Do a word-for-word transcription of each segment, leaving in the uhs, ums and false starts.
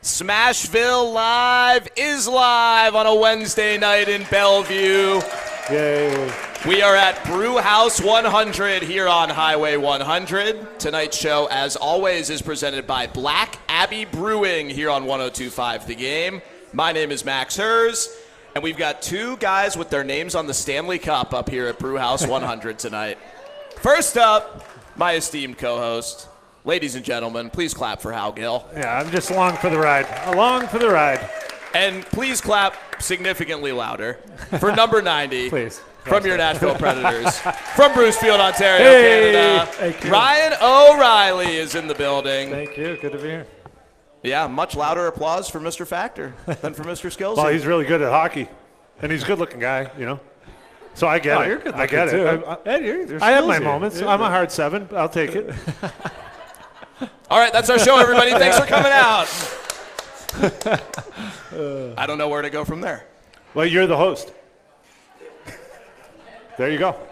Smashville Live is live on a Wednesday night in Bellevue. Yay. We are at Brew House one hundred here on Highway one hundred. Tonight's show, as always, is presented by Black Abbey Brewing here on one oh two point five The Game. My name is Max Hers, and we've got two guys with their names on the Stanley Cup up here at Brew House one hundred tonight. First up, my esteemed co-host. Ladies and gentlemen, please clap for Hal Gill. Yeah, I'm just along for the ride. Along for the ride. And please clap significantly louder for number ninety. Please. From your Nashville Predators. From Brucefield, Ontario, Hey, Canada. thank you. Ryan O'Reilly is in the building. Thank you. Good to be here. Yeah, much louder applause for Mister Factor than for Mister Skills. Well, he's really good at hockey, and he's a good-looking guy, you know. So I get Oh, it. you're good I get looking, it. too. I, I, Ed, you're- there's I have skills my here. moments. Yeah. I'm a hard seven. I'll take it. All right, that's our show, everybody. Thanks for coming out. I don't know where to go from there. Well, you're the host. There you go.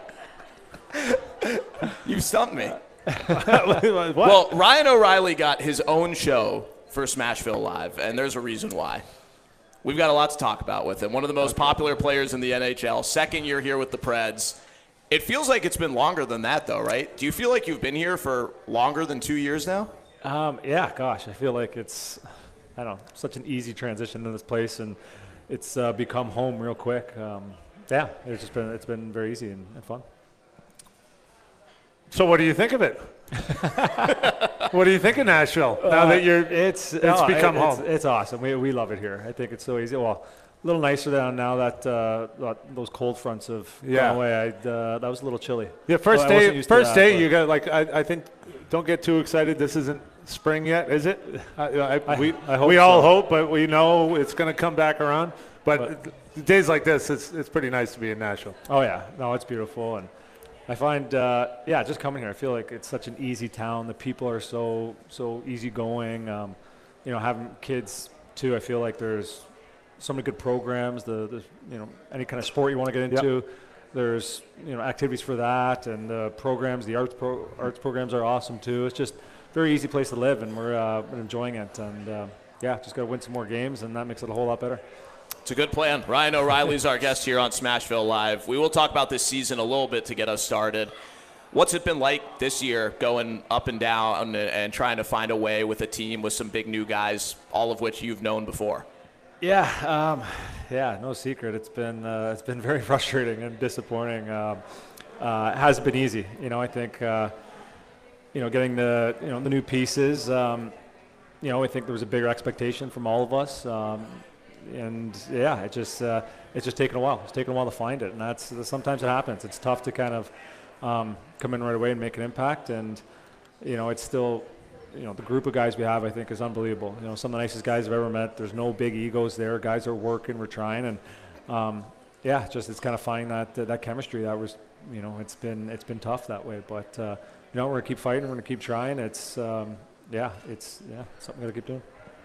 You stumped me. What? Well, Ryan O'Reilly got his own show for Smashville Live, and there's a reason why. We've got a lot to talk about with him. One of the most popular players in the N H L, second year here with the Preds. It feels like it's been longer than that, though, right? Do you feel like you've been here for longer than two years now? Um, yeah, gosh, I feel like it's, I don't know, such an easy transition to this place, and it's uh, become home real quick. Um, yeah, it's just been, it's been very easy and, and fun. So what do you think of it? What do you think of Nashville now Uh, that you're? it's it's no, become it- it's, home. It's awesome. We we love it here. I think it's so easy. Well, a little nicer down now that uh, that those cold fronts have Yeah. gone away. I'd, uh, that was a little chilly. Yeah, first Well, I wasn't day. used to First that, day, but- you got like I, I think. Don't get too excited. This isn't spring yet, is it? I, I, I- we I hope we all so. hope, but we know it's going to come back around. But, But- days like this, it's it's pretty nice to be in Nashville. Oh yeah, no, it's beautiful, and I find, uh, yeah, just coming here, I feel like it's such an easy town. The people are so so easygoing. Um, you know, having kids too, I feel like there's so many good programs. The, the you know any kind of sport you want to get into, there's you know activities for that, and the programs, the arts pro, arts programs are awesome too. It's just a very easy place to live, and we're uh, we're enjoying it. And uh, yeah, just got to win some more games, and that makes it a whole lot better. It's a good plan. Ryan O'Reilly's our guest here on Smashville Live. We will talk about this season a little bit to get us started. What's it been like this year going up and down and, and trying to find a way with a team with some big new guys, all of which you've known before? Yeah, um, yeah, no secret. It's been uh, it's been very frustrating and disappointing. Um, uh, it hasn't been easy, you know. I think uh, you know getting the you know the new pieces. Um, you know, I think there was a bigger expectation from all of us, um, and yeah, it just uh, it's just taken a while. It's taken a while to find it, and that's sometimes it happens. It's tough to kind of um, come in right away and make an impact, and you know, it's still. You know, the group of guys we have, I think, is unbelievable. You know, some of the nicest guys I've ever met. There's no big egos there. Guys are working, we're trying, and um, yeah, just it's kind of finding that uh, that chemistry. That was, you know, it's been it's been tough that way, but uh, you know, we're gonna keep fighting. We're gonna keep trying. It's um, yeah, it's yeah, something we gotta keep doing.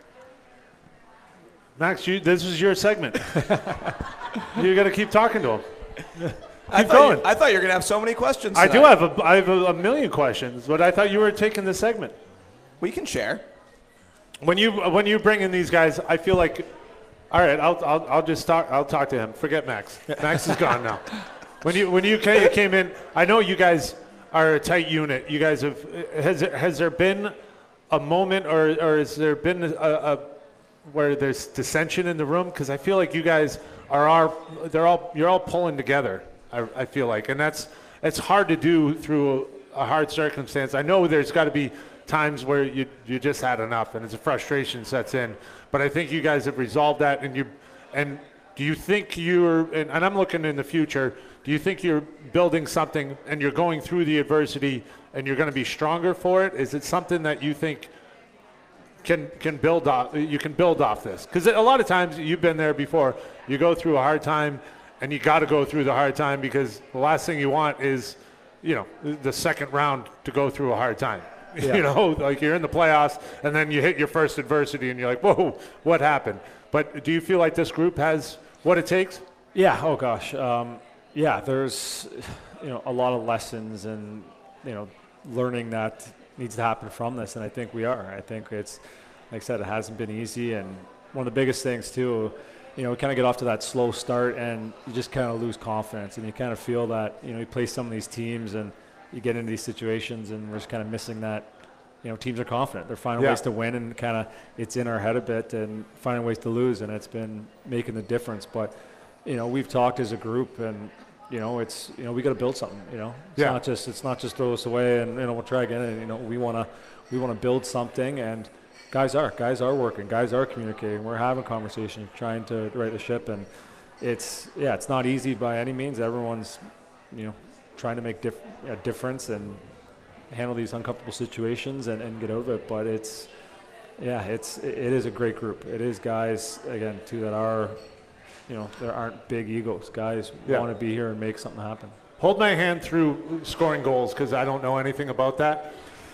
Max, you, this is your segment. You got to keep talking to him. I Keep thought going. You, I thought you were going to have so many questions I do tonight. have a I have a, a million questions, but I thought you were taking the segment. We can share. When you when you bring in these guys, I feel like, all right, I'll I'll, I'll just talk. I'll talk to him. Forget Max. Max is gone now. When you when you ca- came in, I know you guys are a tight unit. You guys have has there, has there been a moment or or has there been a, a where there's dissension in the room? Because I feel like you guys are all they're all you're all pulling together. I, I feel like, and that's it's hard to do through a hard circumstance. I know there's got to be times where you you just had enough and it's a frustration sets in, but I think you guys have resolved that. And you and do you think you're and, and I'm looking in the future, do you think you're building something and you're going through the adversity and you're going to be stronger for it? Is it something that you think can can build off you can build off this? Because a lot of times, you've been there before, you go through a hard time and you got to go through the hard time because the last thing you want is, you know, the second round to go through a hard time. Yeah. You know, like you're in the playoffs and then you hit your first adversity and you're like, whoa, what happened? But do you feel like this group has what it takes? Yeah. Oh gosh. Um, yeah. There's, you know, a lot of lessons and you know, learning that needs to happen from this, and I think we are. I think it's like I said, it hasn't been easy. And one of the biggest things too, you know, we kind of get off to that slow start and you just kind of lose confidence, and you kind of feel that, you know, you play some of these teams and you get into these situations and we're just kind of missing that. You know, teams are confident. They're finding yeah. ways to win, and kind of it's in our head a bit, and finding ways to lose, and it's been making the difference. But, you know, we've talked as a group, and, you know, it's, you know, we got to build something, you know. It's yeah. not just it's not just throw this away and, you know, we'll try again. And, you know, we want to we want to build something, and guys are guys are working, guys are communicating. We're having conversations, trying to right the ship, and it's yeah, it's not easy by any means. Everyone's, you know, trying to make diff- a difference and handle these uncomfortable situations and, and get out of it. But it's, yeah, it's it is a great group. It is guys, again, too, that are, you know, there aren't big egos. Guys yeah. want to be here and make something happen. Hold my hand through scoring goals, because I don't know anything about that.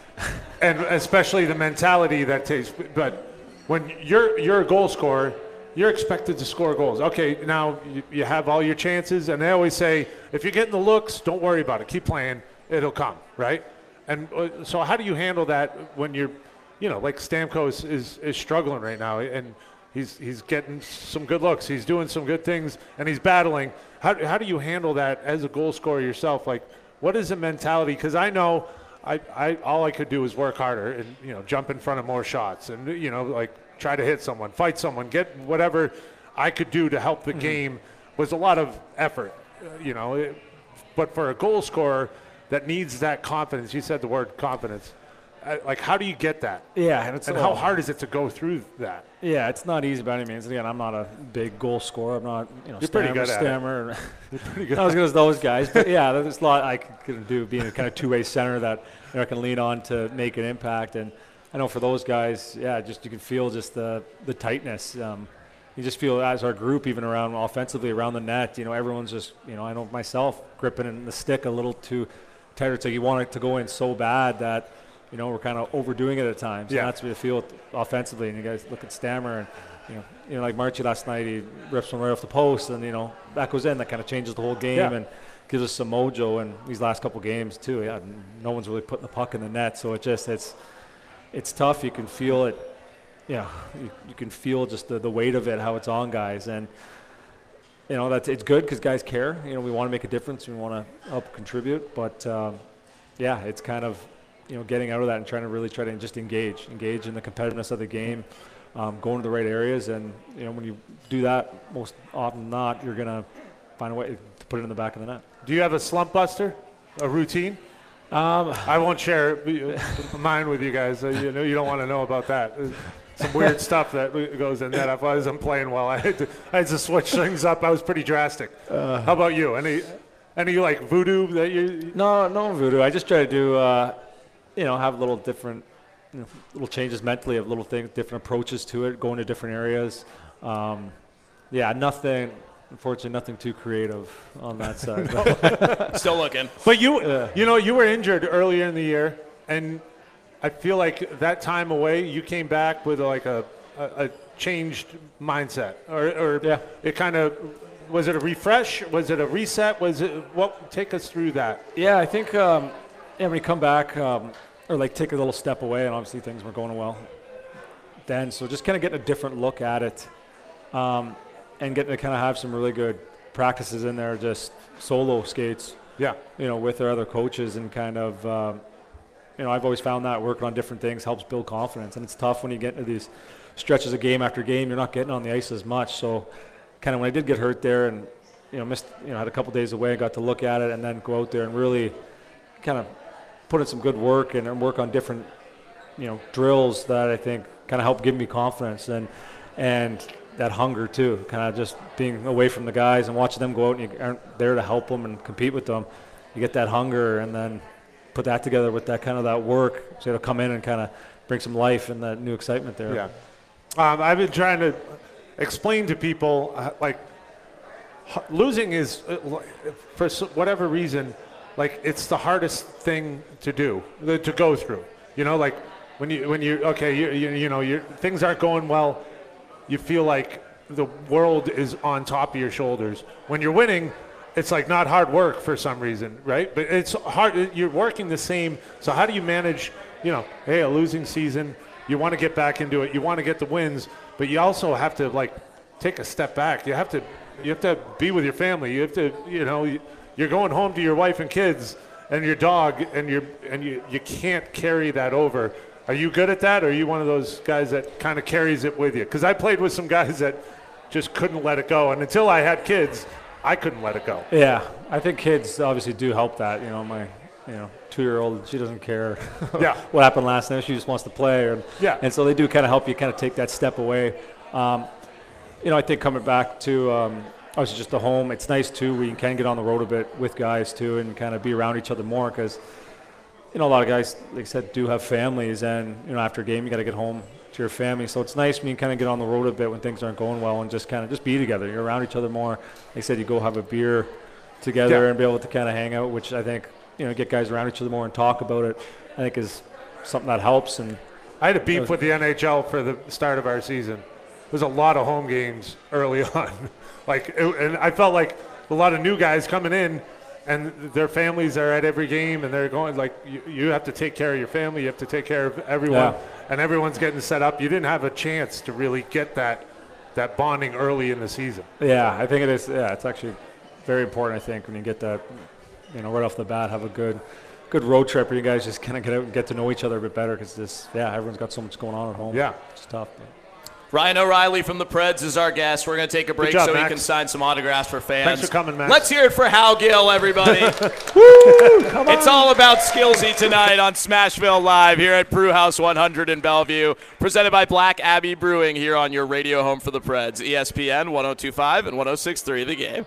And especially the mentality that takes. But when you're you're a goal scorer, you're expected to score goals. Okay, now you, you have all your chances, and they always say, if you're getting the looks, don't worry about it. Keep playing. It'll come, right? And uh, so how do you handle that when you're, you know, like Stamkos is, is struggling right now, and he's he's getting some good looks. He's doing some good things, and he's battling. How, how do you handle that as a goal scorer yourself? Like, what is the mentality? Because I know I, I all I could do is work harder and, you know, jump in front of more shots and, you know, like try to hit someone, fight someone, get whatever I could do to help the mm-hmm. game was a lot of effort, you know. It, but for a goal scorer that needs that confidence, you said the word confidence, uh, like how do you get that? Yeah, and, it's and how hard is it to go through that? Yeah, it's not easy by any means. Again, I'm not a big goal scorer. I'm not, you know, You're stammer, pretty good at stammer. it. You're pretty good. Not as good as those guys, but yeah, there's a lot I can do, being a kind of two-way center that, you know, I can lean on to make an impact. And I know for those guys, yeah, just you can feel just the the tightness. Um, you just feel as our group, even around offensively around the net, you know, everyone's just, you know, I know myself gripping in the stick a little too tighter. It's like you want it to go in so bad that, you know, we're kind of overdoing it at times. Yeah. And that's what you feel offensively. And you guys look at Stammer, and, you know, you know, like Marchie last night, he rips one right off the post, and, you know, that goes in. That kind of changes the whole game yeah. and gives us some mojo. And these last couple games too, yeah, no one's really putting the puck in the net. So it just it's it's tough. You can feel it. Yeah, you, you can feel just the, the weight of it, how it's on guys. And, you know, that's it's good because guys care. You know, we want to make a difference. We want to help contribute. But, um, yeah, it's kind of, you know, getting out of that and trying to really try to just engage, engage in the competitiveness of the game, um, going to the right areas. And, you know, when you do that, most often than not, you're going to find a way to put it in the back of the net. Do you have a slump buster, a routine? Um, I won't share mine with you guys. Uh, you know, you don't want to know about that. Some weird stuff that goes in that. If I wasn't playing well, I had to, I had to switch things up. I was pretty drastic. Uh, How about you? Any, any like voodoo that you? No, no voodoo. I just try to do, uh, you know, have little different, you know, little changes mentally of little things, different approaches to it, going to different areas. Um, yeah, nothing. Unfortunately, nothing too creative on that side. Still looking. But you, Yeah. you know, you were injured earlier in the year, and I feel like that time away, you came back with like a, a, a changed mindset, or, or Yeah. it kind of was it a refresh? Was it a reset? Was it what? Take us through that. Yeah, I think um, yeah, when you come back um, or like take a little step away, and obviously things were going well then, so just kind of getting a different look at it. Um, and getting to kind of have some really good practices in there, just solo skates, Yeah. you know, with our other coaches, and kind of, um, you know, I've always found that working on different things helps build confidence. And it's tough when you get into these stretches of game after game, you're not getting on the ice as much. So kind of when I did get hurt there and, you know, missed, you know, had a couple days away, got to look at it and then go out there and really kind of put in some good work and, and work on different, you know, drills that I think kind of help give me confidence and, and, that hunger too, kind of just being away from the guys and watching them go out and you aren't there to help them and compete with them. You get that hunger and then put that together with that kind of that work, so it'll come in and kind of bring some life and that new excitement there. Yeah. Um, I've been trying to explain to people, uh, like, h- losing is, uh, for s- whatever reason, like, it's the hardest thing to do, uh, to go through. You know, like, when you, when you okay, you, you, you know, you things aren't going well, you feel like the world is on top of your shoulders. When you're winning, it's like not hard work for some reason, right? But it's hard. You're working the same. So how do you manage, you know, hey, a losing season, you want to get back into it. You want to get the wins, but you also have to like take a step back. You have to you have to be with your family. You have to, you know, you're going home to your wife and kids and your dog, and you and you you can't carry that over. Are you good at that, or are you one of those guys that kind of carries it with you? Because I played with some guys that just couldn't let it go, and until I had kids, I couldn't let it go. Yeah, I think kids obviously do help that. You know, my you know two-year-old, she doesn't care yeah. what happened last night. She just wants to play. And, yeah. and so they do kind of help you kind of take that step away. Um, you know, I think coming back to um, obviously just the home, it's nice too. We can get on the road a bit with guys too, and kind of be around each other more because, you know, a lot of guys, like I said, do have families, and you know, after a game, you got to get home to your family. So it's nice when you kind of get on the road a bit when things aren't going well, and just kind of just be together. You're around each other more. Like I said, you go have a beer together yeah. and be able to kind of hang out, which I think, you know, get guys around each other more and talk about it, I think is something that helps. And I had a beef with the N H L for the start of our season. There was a lot of home games early on. like, it, and I felt like a lot of new guys coming in, and their families are at every game, and they're going like, you, you have to take care of your family, you have to take care of everyone, yeah. and everyone's getting set up. You didn't have a chance to really get that that bonding early in the season. Yeah, I think it is. Yeah, it's actually very important. I think when you get that, you know, right off the bat, have a good, good road trip where you guys just kind of get out and get to know each other a bit better because this, yeah, everyone's got so much going on at home. Yeah, it's tough. But. Ryan O'Reilly from the Preds is our guest. We're going to take a break job, so Max. he can sign some autographs for fans. Thanks for coming, Max. Let's hear it for Hal Gill, everybody. Woo! Come on. It's all about Skillsy tonight on Smashville Live here at Brewhouse one hundred in Bellevue, presented by Black Abbey Brewing here on your radio home for the Preds, E S P N one oh two point five and one oh six point three The Game.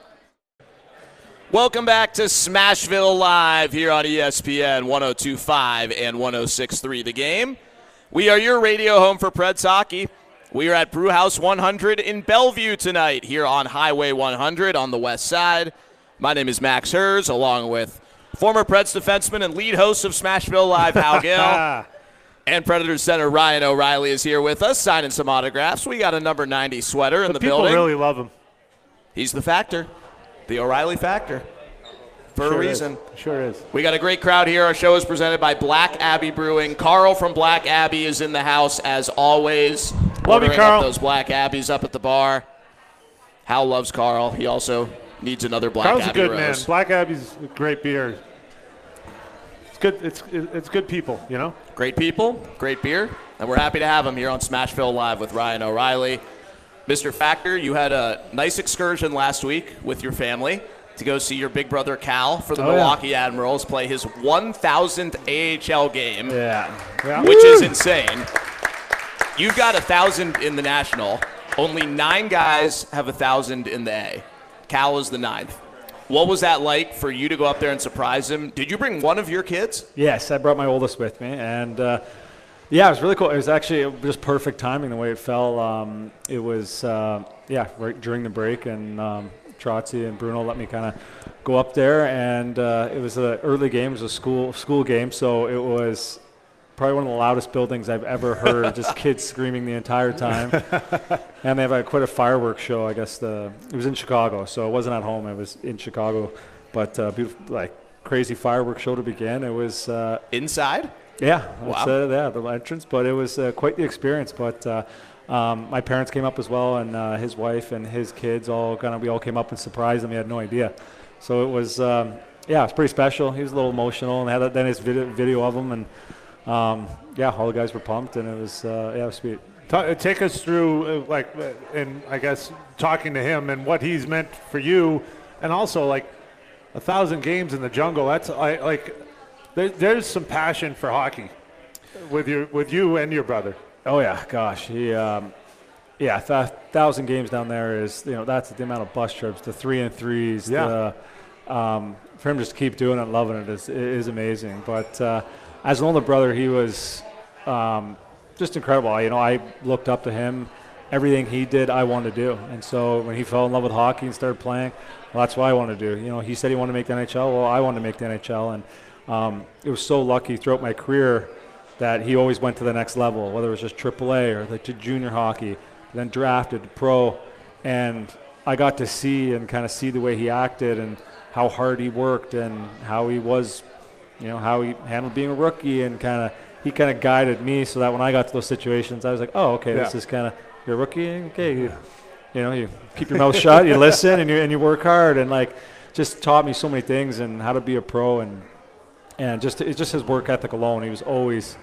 Welcome back to Smashville Live here on E S P N one oh two point five and one oh six point three The Game. We are your radio home for Preds hockey. We are at Brewhouse one hundred in Bellevue tonight here on Highway one hundred on the west side. My name is Max Hers, along with former Preds defenseman and lead host of Smashville Live, Hal Gill. And Predators center Ryan O'Reilly is here with us, signing some autographs. We got a number ninety sweater in the the people building. People really love him. He's the factor, the O'Reilly factor, for sure a reason. Is. Sure is. We got a great crowd here. Our show is presented by Black Abbey Brewing. Carl from Black Abbey is in the house as always. Love you, Carl. Up those Black Abbeys up at the bar. Hal loves Carl. He also needs another Black Carl's Abbey a good rose. man. Black Abbey's a great beer. It's good. It's it's good people, you know. Great people, great beer, and we're happy to have him here on Smashville Live with Ryan O'Reilly. Mister Factor, you had a nice excursion last week with your family to go see your big brother Cal for the oh, Milwaukee yeah. Admirals play his one thousandth A H L game, yeah. Yeah. which Woo! Is insane. You've got a thousand in the National. Only nine guys have a thousand in the A. Cal is the ninth. What was that like for you to go up there and surprise him? Did you bring one of your kids? Yes, I brought my oldest with me, and uh, yeah, it was really cool. It was actually just perfect timing the way it fell. Um, it was uh, yeah, right during the break, and um, Trotzy and Bruno let me kind of go up there, and uh, it was an early game. It was a school school game, so it was probably one of the loudest buildings I've ever heard. Just kids screaming the entire time, and they have a, quite a fireworks show. I guess the it was in Chicago, so it wasn't at home. It was in Chicago, but uh, beautiful, like crazy fireworks show to begin. It was uh, inside. Yeah, wow. That's, uh, yeah, the entrance, but it was uh, quite the experience. But uh, um, my parents came up as well, and uh, his wife and his kids all kind of we all came up and surprised him. He had no idea, so it was um, yeah, it was pretty special. He was a little emotional, and had a, then his video, video of him, and um, yeah, all the guys were pumped, and it was uh, yeah, it was sweet. Ta- take us through uh, like, uh, and I guess talking to him and what he's meant for you, and also like a thousand games in the jungle. That's I, like. There, there's some passion for hockey with your with you and your brother. Oh yeah, gosh, he, um, yeah, th- thousand games down there is you know that's the amount of bus trips, the three and threes. Yeah. The, um, for him just to keep doing it, and loving it is it is amazing. But uh, as an older brother, he was um, just incredible. You know, I looked up to him. Everything he did, I wanted to do. And so when he fell in love with hockey and started playing, well, that's what I wanted to do. You know, he said he wanted to make the N H L. Well, I wanted to make the N H L, and Um, it was so lucky throughout my career that he always went to the next level, whether it was just triple A or like to junior hockey, then drafted to pro. And I got to see and kind of see the way he acted and how hard he worked and how he was, you know, how he handled being a rookie and kind of he kind of guided me so that when I got to those situations, I was like, oh, okay, Yeah. this is kind of, you're a rookie, okay, you, you know, you keep your mouth shut, you listen, and you and you work hard, and like, just taught me so many things and how to be a pro, and and just it's just his work ethic alone. He was always,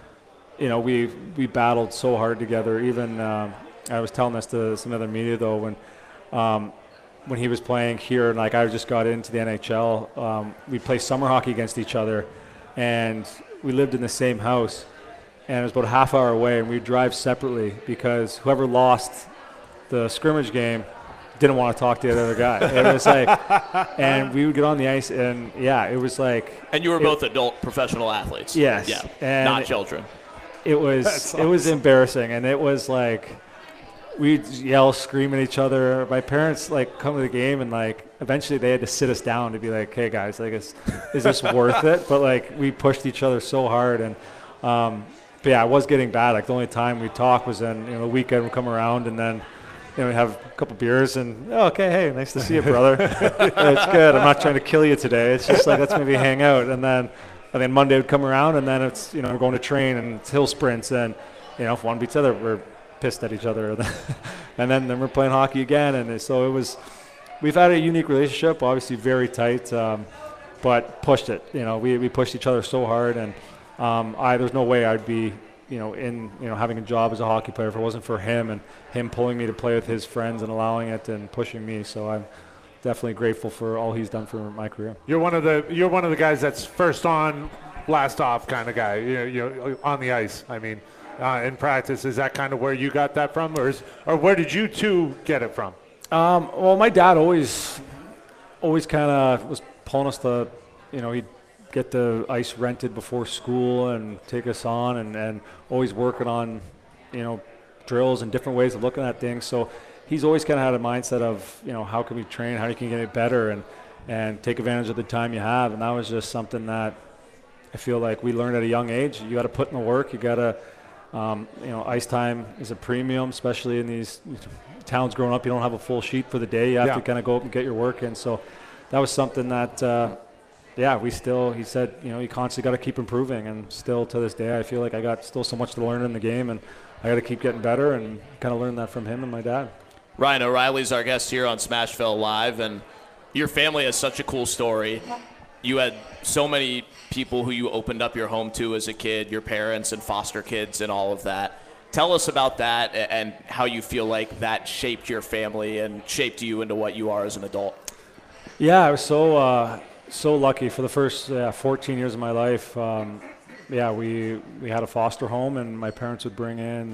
you know, we we battled so hard together. Even um, I was telling this to some other media though when. Um, when he was playing here, and like I just got into the N H L, um, we played summer hockey against each other, and we lived in the same house, and it was about a half hour away, and we'd drive separately because whoever lost the scrimmage game didn't want to talk to the other guy. It was like, and we would get on the ice, and yeah, it was like. And you were it, both adult professional athletes. Yes. Yeah. And not children. It was That's it was awesome. embarrassing, and it was like. We'd yell, scream at each other. My parents like come to the game, and like eventually they had to sit us down to be like, "Hey guys, like, is, is this worth it?" But like we pushed each other so hard, and um, but yeah, I was getting bad. Like the only time we talk was then you know the weekend would come around, and then you know we have a couple beers, and oh, okay, hey, nice to see you, brother. It's good. I'm not trying to kill you today. It's just like let's maybe hang out, and then and then Monday would come around, and then it's you know we're going to train and it's hill sprints, and you know if one beats the other, we're pissed at each other, and then, then we're playing hockey again, and so it was. We've had a unique relationship, obviously very tight, um, but pushed it. You know, we we pushed each other so hard, and um, I there's no way I'd be you know in you know having a job as a hockey player if it wasn't for him and him pulling me to play with his friends and allowing it and pushing me. So I'm definitely grateful for all he's done for my career. You're one of the you're one of the guys that's first on, last off kind of guy. You know, you're on the ice. I mean. Uh, in practice, is that kind of where you got that from, or is, or where did you two get it from? Um, well, my dad always, always kind of was pulling us to, you know, he'd get the ice rented before school and take us on, and, and always working on, you know, drills and different ways of looking at things. So he's always kind of had a mindset of, you know, how can we train, how you can get it better, and and take advantage of the time you have. And that was just something that I feel like we learned at a young age. You got to put in the work. You got to. Um, you know, ice time is a premium, especially in these towns growing up. You don't have a full sheet for the day. You have yeah. to kind of go up and get your work in. So that was something that, uh, yeah, we still, he said, you know, you constantly got to keep improving. And still to this day, I feel like I got still so much to learn in the game, and I got to keep getting better, and kind of learn that from him and my dad. Ryan O'Reilly's our guest here on Smashville Live, and your family has such a cool story. You had so many people who you opened up your home to as a kid, your parents and foster kids and all of that. Tell us about that and how you feel like that shaped your family and shaped you into what you are as an adult. Yeah, I was so uh, so lucky for the first uh, fourteen years of my life. Um, yeah, we we had a foster home, and my parents would bring in,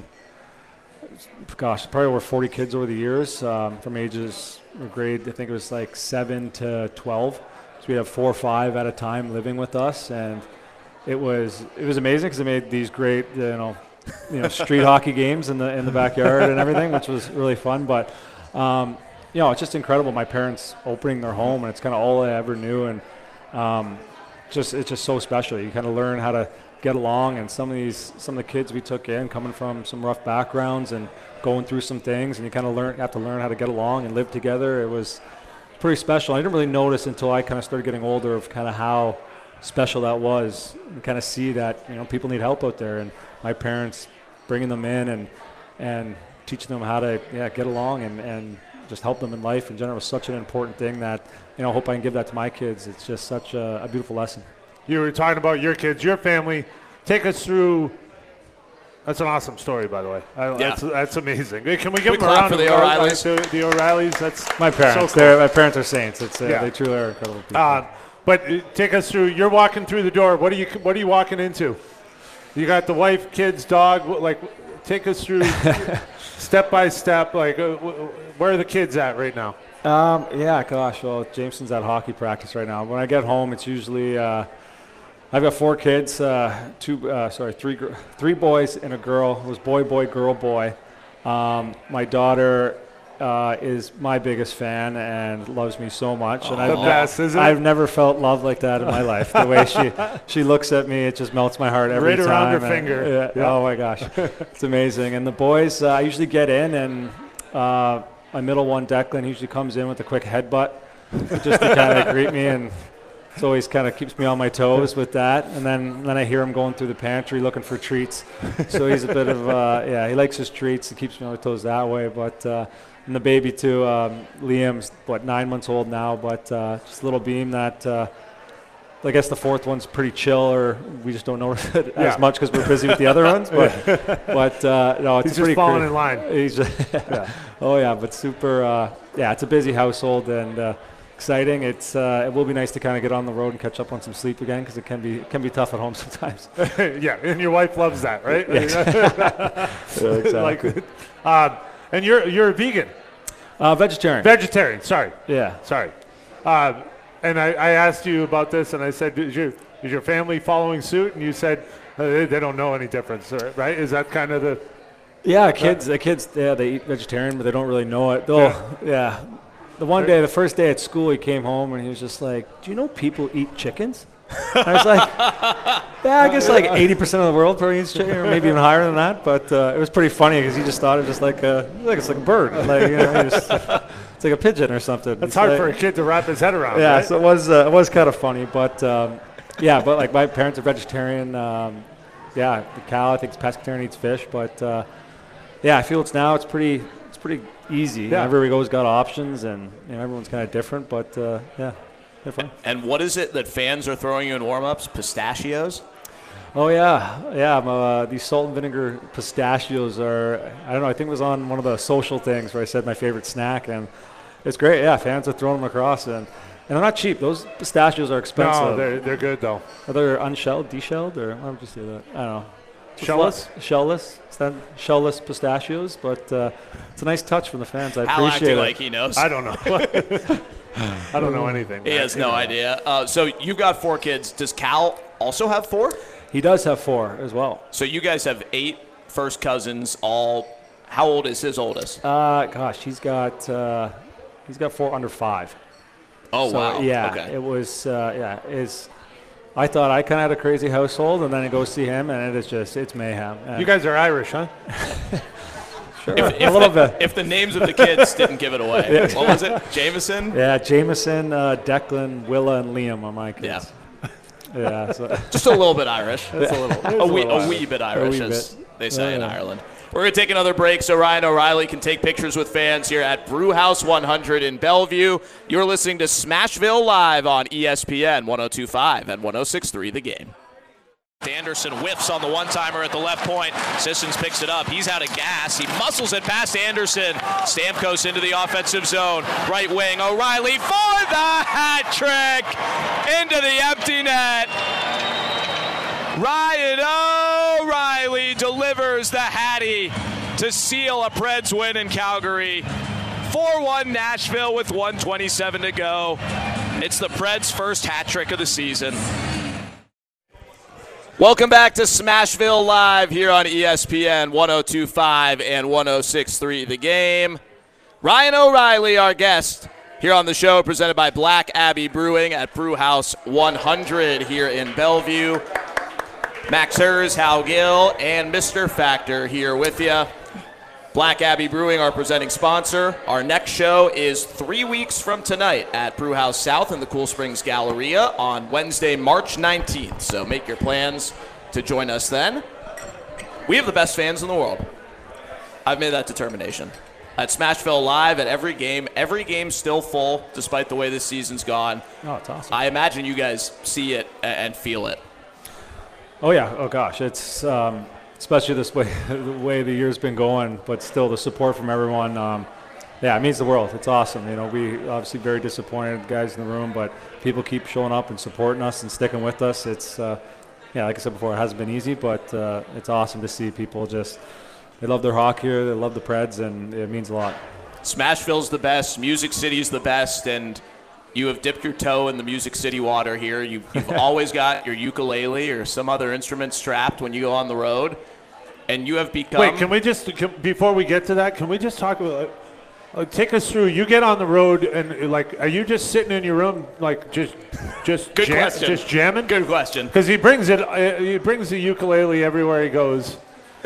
gosh, probably over forty kids over the years, um, from ages grade, I think it was like seven to twelve. We have four or five at a time living with us, and it was it was amazing because they made these great you know you know street hockey games in the in the backyard and everything, which was really fun. But um, you know it's just incredible. My parents opening their home, and it's kind of all I ever knew, and um, just it's just so special. You kind of learn how to get along, and some of these some of the kids we took in coming from some rough backgrounds and going through some things, and you kind of learn have to learn how to get along and live together. It was pretty special. I didn't really notice until I kind of started getting older of kind of how special that was, and kind of see that you know people need help out there, and my parents bringing them in and and teaching them how to yeah get along and, and just help them in life in general was such an important thing that you know I hope I can give that to my kids. It's just such a, a beautiful lesson. You were talking about your kids, your family. Take us through. That's an awesome story, by the way. I, Yeah. That's that's amazing. Can we give we them a clap round for of the applause? O'Reillys? The, the O'Reillys. That's My parents, So cool. they're my parents are saints. It's uh, Yeah. they truly are incredible people. Uh, but uh, take us through. You're walking through the door. What are you What are you walking into? You got the wife, kids, dog. wh- Like, take us through step by step. Like, uh, wh- where are the kids at right now? Um, yeah, gosh. Well, Jameson's at hockey practice right now. When I get home, it's usually uh, I've got four kids, uh, two, uh, sorry, three, gr- three boys and a girl. It was boy, boy, girl, boy. Um, my daughter uh, is my biggest fan and loves me so much. And The I've, best, isn't it? I've never felt love like that in my life. The way she she looks at me, it just melts my heart every Right time. around her And- finger. yeah, Yeah. Oh my gosh, it's amazing. And the boys, uh, I usually get in, and uh, my middle one, Declan, he usually comes in with a quick headbutt, just to kind of greet me and It's always kind of keeps me on my toes with that. And then, then I hear him going through the pantry looking for treats. So he's a bit of, uh, yeah, he likes his treats. It keeps me on my toes that way. But, uh, and the baby too, um, Liam's, what, nine months old now, but uh, just a little beam that, uh, I guess the fourth one's pretty chill, or we just don't notice it as Yeah. much because we're busy with the other ones. But, but uh, no, it's He's pretty just falling cra- in line. He's just Yeah. Oh yeah, but super. Uh, yeah, it's a busy household and uh, exciting. It's uh, it will be nice to kind of get on the road and catch up on some sleep again because it can be it can be tough at home sometimes. Yeah, and your wife loves that, right? Yeah, Yeah, exactly. Like, um, and you're you're a vegan, uh, vegetarian. vegetarian. Sorry, yeah. sorry. Um, and I, I asked you about this, and I said, is your is your family following suit? And you said uh, they, they don't know any difference, right? Is that kind of the Yeah, kids. The kids. Yeah, they eat vegetarian, but they don't really know it. Though, yeah. The one day, the first day at school, he came home and he was just like, "Do you know people eat chickens?" I was like, "Yeah, I guess like eighty percent of the world probably eats chicken, or maybe even higher than that." But uh, it was pretty funny because he just thought it was just like a, like it's like a bird, like you know, he just, it's like a pigeon or something. That's It's hard like- for a kid to wrap his head around. Yeah, right? so it was uh, it was kind of funny, but um, yeah, but like my parents are vegetarian. Um, yeah, the cow I think is pescatarian, eats fish, but uh, yeah, I feel it's now it's pretty it's pretty easy. Yeah. Everywhere we go has got options, and you know everyone's kind of different, but uh, yeah, they're fun. And what is it that fans are throwing you in warm-ups? Pistachios? Oh yeah, yeah. I'm, uh, these salt and vinegar pistachios are I don't know. I think it was on one of the social things where I said my favorite snack, and it's great. Yeah, fans are throwing them across, and and they're not cheap. Those pistachios are expensive. No, they're they're good though. Are they unshelled, deshelled, or why would you say that? I don't know. Shellless? Shellless. It's not shellless pistachios, but uh, it's a nice touch from the fans. I Hal appreciate acting it. like he knows. I don't know. I don't know anything. He man. has no You know. idea. Uh, so you've got four kids. Does Cal also have four? He does have four as well. So you guys have eight first cousins. All. How old is his oldest? Uh, gosh, he's got uh, he's got four under five. Oh So, wow. Yeah, Okay. it was. Uh, yeah, is. I thought I kind of had a crazy household, and then I go see him, and it is just it's mayhem. And You guys are Irish, huh? sure, If, a little bit. if the names of the kids didn't give it away, what was it? Jameson. Yeah, Jameson, uh, Declan, Willa, and Liam are my kids. Yeah. Yeah. So. Just a little bit Irish. That's a little. a, wee, little a wee bit A Irish, wee as bit. they say in Yeah. Ireland. We're going to take another break so Ryan O'Reilly can take pictures with fans here at Brewhouse one hundred in Bellevue. You're listening to Smashville Live on E S P N one oh two point five and one oh six point three The Game. Anderson whiffs on the one-timer at the left point. Sissons picks it up. He's out of gas. He muscles it past Anderson. Stamkos into the offensive zone. Right wing, O'Reilly for the hat trick. Into the empty net. Ryan O'Reilly delivers the Hattie to seal a Preds win in Calgary. four one Nashville with one twenty-seven to go. It's the Preds' first hat trick of the season. Welcome back to Smashville Live here on E S P N one oh two point five and one oh six point three The Game. Ryan O'Reilly, our guest here on the show, presented by Black Abbey Brewing at Brewhouse one hundred here in Bellevue. Max Hers, Hal Gill, and Mister Factor here with you. Black Abbey Brewing, our presenting sponsor. Our next show is three weeks from tonight at Brewhouse South in the Cool Springs Galleria on Wednesday, March nineteenth. So make your plans to join us then. We have the best fans in the world. I've made that determination. At Smashville Live, at every game, every game's still full despite the way this season's gone. Oh, it's awesome. I imagine you guys see it and feel it. Oh yeah. Oh gosh, it's um, especially this way, the way the year's been going, but still the support from everyone. Um, yeah, it means the world. It's awesome. You know, we obviously very disappointed guys in the room, but people keep showing up and supporting us and sticking with us. It's uh, yeah, like I said before, it hasn't been easy, but uh, it's awesome to see people just they love their hockey here, they love the Preds, and it means a lot. Smashville's the best, Music City's the best, and you have dipped your toe in the Music City water here. You've, you've always got your ukulele or some other instrument strapped when you go on the road, and you have become. Wait, can we just can, before we get to that? Can we just talk about? Uh, take us through. You get on the road and like, are you just sitting in your room like just just Good jam, question. just jamming? Good question. Because he brings it. Uh, he brings the ukulele everywhere he goes.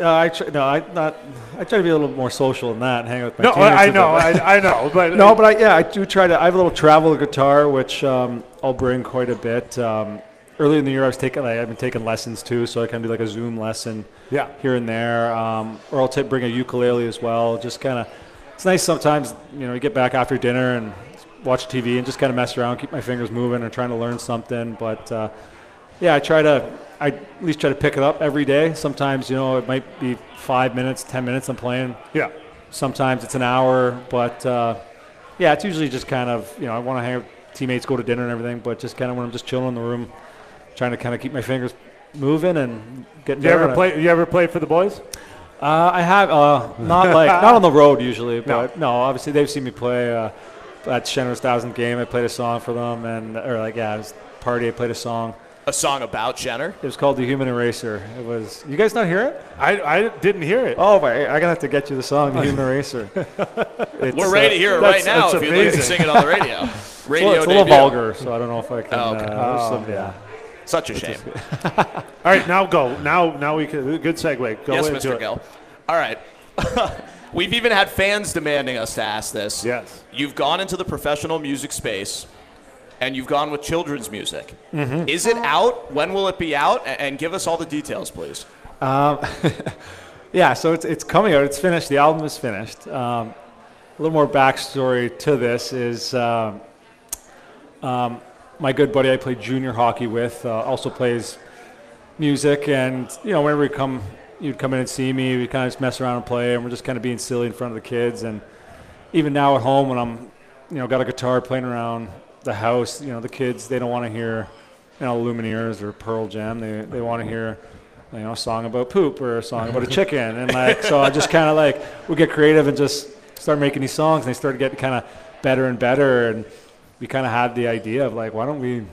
Uh, I try, no, I not. I try to be a little more social than that and hang out with my No, teammates I a know, bit. I, I know, but No, but I, yeah, I do try to. I have a little travel guitar, which um, I'll bring quite a bit. Um, early in the year, I was taking. Like, I've been taking lessons too, so I can do like a Zoom lesson yeah, here and there. Um, or I'll t- bring a ukulele as well. Just kind of. It's nice sometimes, you know, you get back after dinner and watch T V and just kind of mess around, keep my fingers moving, and trying to learn something. But uh, yeah, I try to. I at least try to pick it up every day. Sometimes, you know, it might be five minutes, ten minutes I'm playing. yeah. Sometimes it's an hour, but uh, yeah, it's usually just kind of, you know, I want to hang out with teammates, go to dinner and everything, but just kind of when I'm just chilling in the room, trying to kind of keep my fingers moving and getting You down ever it. play? You ever play for the boys? Uh, I have, uh, not like, not on the road usually, No. but no, obviously they've seen me play uh, at Shenner's Thousand Game. I played a song for them, and or like yeah, it was a party. I played a song. A song about Jenner. It was called The Human Eraser. It was. You guys not hear it? I, I didn't hear it. Oh, my, I gotta have to get you the song, The Human Eraser. It's, We're ready to uh, hear it that's- right now that's if you'd like to amazing. sing it on the radio. It's a Radio little, it's a little debut. vulgar, so I don't know if I can. Oh, okay. uh, there's Oh, some- yeah. Such a shame. All right, now go. Now, now we can. Good segue. Go Yes, into Mister it. Gill. All right. We've even had fans demanding us to ask this. Yes. You've gone into the professional music space, and you've gone with children's music. Mm-hmm. Is it out? When will it be out? A- And give us all the details, please. Um, yeah, so it's it's coming out. It's finished. The album is finished. Um, a little more backstory to this is um, um, my good buddy I played junior hockey with uh, also plays music, and you know whenever we come, you'd come in and see me. We kind of just mess around and play, and we're just kind of being silly in front of the kids. And even now at home, when I'm, you know, got a guitar playing around the house, you know, the kids they don't want to hear, you know, Lumineers or Pearl Jam. They they want to hear, you know, a song about poop or a song about a chicken. And like, so I just kind of like we get creative and just start making these songs. And they started getting kind of better and better. And we kind of had the idea of like, why don't we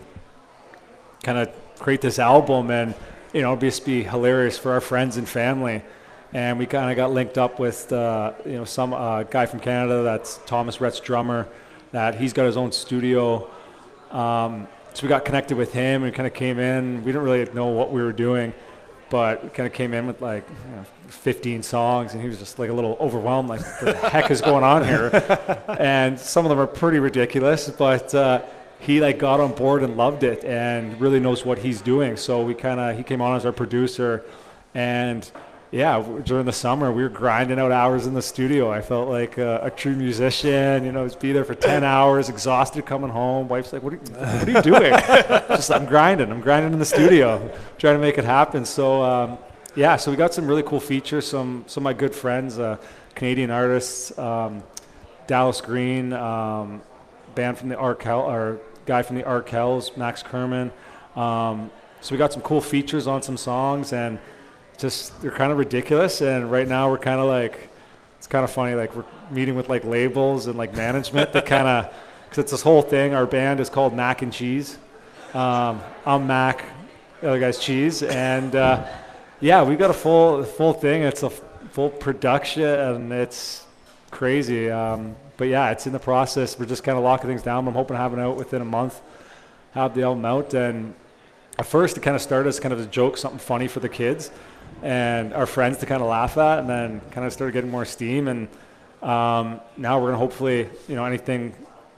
kind of create this album and, you know, just be hilarious for our friends and family. And we kind of got linked up with, uh, you know, some uh, guy from Canada that's Thomas Rhett's drummer, that he's got his own studio. Um, so we got connected with him and kind of came in. We didn't really know what we were doing, but we kind of came in with like you know, fifteen songs, and he was just like a little overwhelmed, like what the heck is going on here? And some of them are pretty ridiculous, but uh, he like got on board and loved it and really knows what he's doing. So we kind of he came on as our producer, and yeah, during the summer we were grinding out hours in the studio. I felt like a, a true musician, you know, just be there for ten hours, exhausted, coming home. Wife's like, "What are you, what are you doing?" Just I'm grinding. I'm grinding in the studio, trying to make it happen. So um, yeah, so we got some really cool features. Some some of my good friends, uh, Canadian artists, um, Dallas Green, um, band from the Arkel, or guy from the Arkels, Max Kerman. Um, so we got some cool features on some songs, and just they're kind of ridiculous. And right now we're kind of like, it's kind of funny, like we're meeting with like labels and like management that kind of, because it's this whole thing. Our band is called Mac and Cheese. Um, I'm Mac, the other guy's Cheese, and uh, yeah, we got a full full thing. It's a f- full production, and it's crazy. Um, but yeah, it's in the process. We're just kind of locking things down. I'm hoping to have it out within a month, have the album out. And at first, it kind of started as kind of a joke, something funny for the kids and our friends to kind of laugh at, and then kind of started getting more steam. And um, now we're going to hopefully, you know, anything,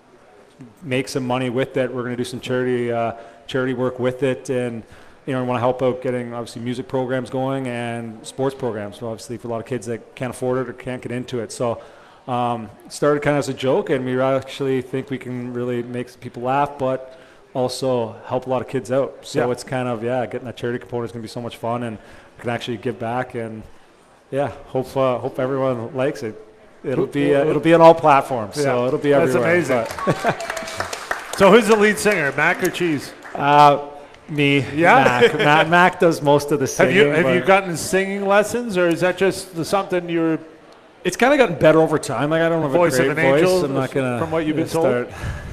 make some money with it. We're going to do some charity uh, charity work with it, and you know, we want to help out getting obviously music programs going and sports programs. So obviously for a lot of kids that can't afford it or can't get into it. So um, it started kind of as a joke, and we actually think we can really make people laugh, but also help a lot of kids out. So Yeah. it's kind of, yeah, getting that charity component is going to be so much fun, and can actually give back, and yeah, hope uh, hope everyone likes it. It'll be uh, it'll be on all platforms, so Yeah. it'll be That's everywhere. amazing. But, So who's the lead singer, Mac or Cheese? uh, me, Yeah? Mac. Mac. Mac does most of the singing. Have you have but you gotten singing lessons, or is that just the- something you're It's kind of gotten better over time. Like I don't have Voice a of great an voice. angel, I'm not gonna from what you've been start.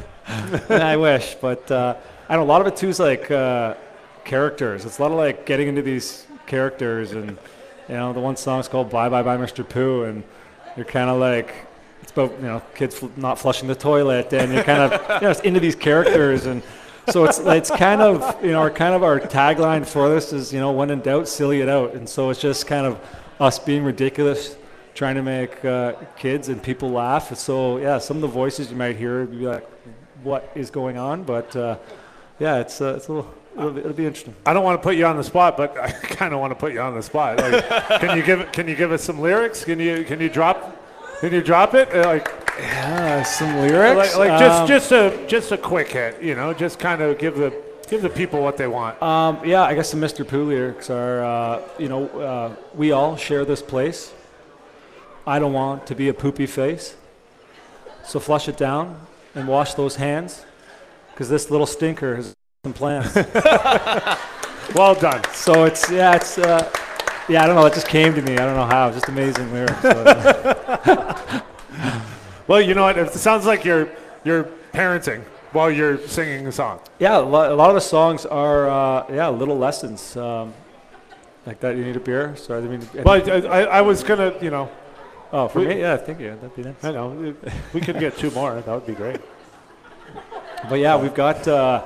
I wish, but uh, I know a lot of it too is like uh, characters. It's a lot of like getting into these characters, and you know, the one song's called "Bye Bye Bye Mister Pooh," and you're kind of like, it's about you know kids fl- not flushing the toilet, and you're kind of you know it's into these characters, and so it's it's kind of you know our kind of our tagline for this is you know when in doubt, silly it out, and so it's just kind of us being ridiculous, trying to make uh, kids and people laugh. So yeah, some of the voices you might hear, you'd be like, what is going on? But uh, yeah, it's uh, it's a little. It'll be, it'll be interesting. I don't want to put you on the spot, but I kind of want to put you on the spot. Like, can you give Can you give us some lyrics? Can you Can you drop Can you drop it? Uh, Like yeah, some lyrics. Like, like just um, just a just a quick hit. You know, just kind of give the give the people what they want. Um, yeah, I guess the Mister Pooh lyrics are, uh, you know, uh, we all share this place. I don't want to be a poopy face. So flush it down and wash those hands, because this little stinker has some plans. Well done. So it's, yeah, it's, uh, yeah, I don't know. It just came to me. I don't know how. Just amazing lyrics. But, Well, you know what? It sounds like you're you're parenting while you're singing the song. yeah, a lot, a lot of the songs are, uh, yeah, little lessons. Um, like that, you need a beer. Sorry, I mean. But I, I, I was gonna, you know, Oh, for we- me, yeah, thank you. That'd be nice. I know if we could get two more. That would be great. But yeah, we've got uh,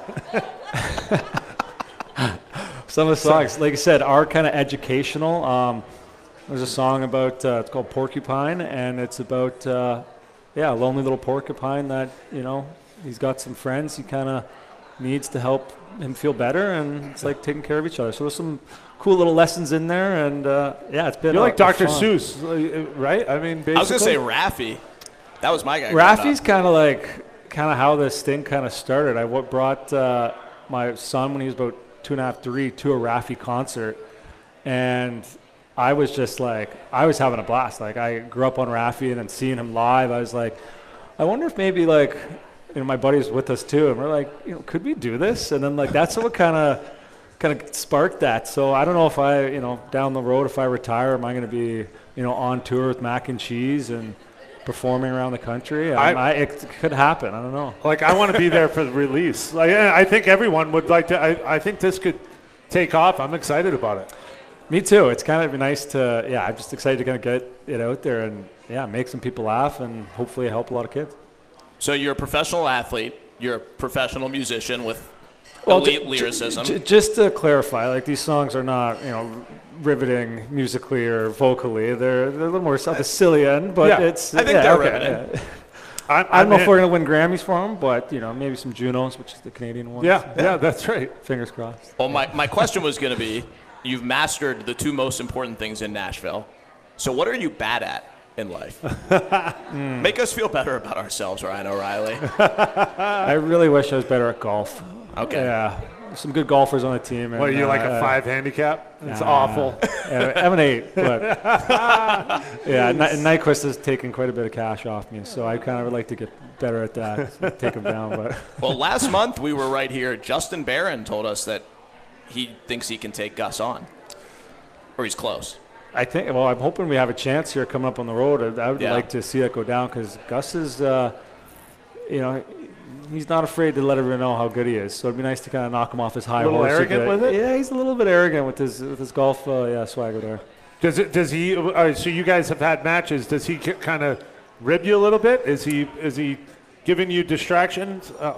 some of the songs, like I said, are kind of educational. Um, there's a song about, uh, it's called Porcupine, and it's about, uh, yeah, a lonely little porcupine that, you know, he's got some friends he kind of needs to help him feel better, and it's like taking care of each other. So there's some cool little lessons in there, and uh, yeah, it's been You're a- like a Doctor fun. Seuss, uh, right? I mean, basically. I was gonna say Raffy. That was my guy. growing Raffy's up. kind of like kind of how this thing kind of started. I w- brought uh, my son when he was about two and a half, three, to a Raffy concert, and I was just like, I was having a blast. Like, I grew up on Raffy, and then seeing him live, I was like, I wonder if maybe like, you know, my buddy was with us too, and we're like, you know, could we do this? And then like that's what kind of kind of sparked that. So I don't know if I, you know, down the road, if I retire, am I going to be, you know, on tour with Mac and Cheese and performing around the country? I, I- I, it could happen. I don't know. Like, I want to be there for the release. Like, I think everyone would like to. I, I think this could take off. I'm excited about it. Me too. It's kind of nice to, yeah, I'm just excited to kind of get it out there and, yeah, make some people laugh and hopefully help a lot of kids. So you're a professional athlete. You're a professional musician with Well, elite ju- lyricism. ju- just to clarify, like these songs are not, you know, riveting musically or vocally. They're they're a little more on the silly end, but Yeah, it's. I think yeah, they're okay, riveting. yeah. I'm, I don't know I'm if in. we're gonna win Grammys for them, but you know, maybe some Junos, which is the Canadian one. Yeah, yeah, that's right. Fingers crossed. Well, my, my question was going to be, you've mastered the two most important things in Nashville. So what are you bad at in life? Make us feel better about ourselves, Ryan O'Reilly. I really wish I was better at golf. Okay. Yeah, some good golfers on the team. And, What are you, like a uh, five handicap? It's uh, awful. Yeah, I'm an eight, but yeah, Ny- Nyquist has taken quite a bit of cash off me, so I kind of would like to get better at that, so take him down. But Well, last month we were right here. Justin Barron told us that he thinks he can take Gus on, or he's close. I think, well, I'm hoping we have a chance here coming up on the road. I I would Yeah. like to see that go down because Gus is, uh, you know, he's not afraid to let everyone know how good he is. So it'd be nice to kind of knock him off his high A little horse. arrogant bit. with it? Yeah, he's a little bit arrogant with his with his golf, uh, yeah, swagger there. Does it? Does he? All right, so you guys have had matches. Does he kind of rib you a little bit? Is he? Is he giving you distractions? Uh,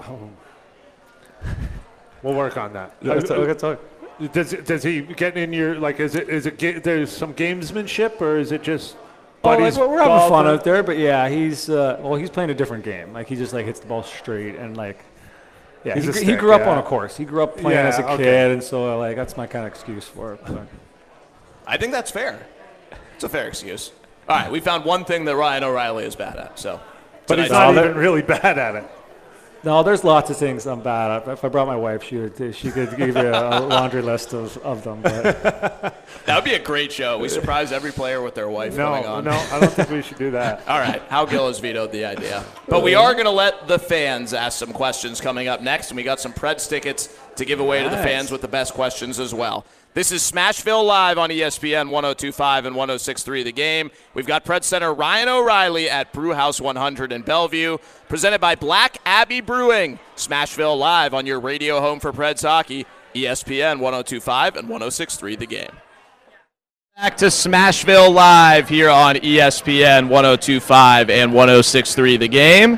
oh. We'll work on that. Yeah, let's talk- let's talk. Does it, does he get in your like? Is it is it ga- there's some gamesmanship or is it just Oh, like, buddies? we're we're having fun golfing? out there, but yeah, he's uh, well, he's playing a different game. Like he just like hits the ball straight and like, yeah, He's he, a gr- he stick, grew up yeah. on a course. He grew up playing Yeah, as a okay. kid, and so uh, like that's my kind of excuse for it. But. I think that's fair. It's a fair excuse. All right, we found one thing that Ryan O'Reilly is bad at. So, But he's tonight's- not No, they're- even really bad at it. No, there's lots of things I'm bad at. If I brought my wife, she would she could give you a, a laundry list of, of them. But that would be a great show. We surprise every player with their wife coming No, on. no, I don't think we should do that. All right, Hal Gill has vetoed the idea. But we are going to let the fans ask some questions coming up next, and we got some Preds tickets to give away to the Nice. fans with the best questions as well. This is Smashville Live on E S P N one oh two point five and one oh six point three The Game. We've got Preds center Ryan O'Reilly at Brewhouse one hundred in Bellevue, presented by Black Abbey Brewing. Smashville Live on your radio home for Preds hockey, E S P N one oh two point five and one oh six point three The Game. Back to Smashville Live here on E S P N one oh two point five and one oh six point three The Game.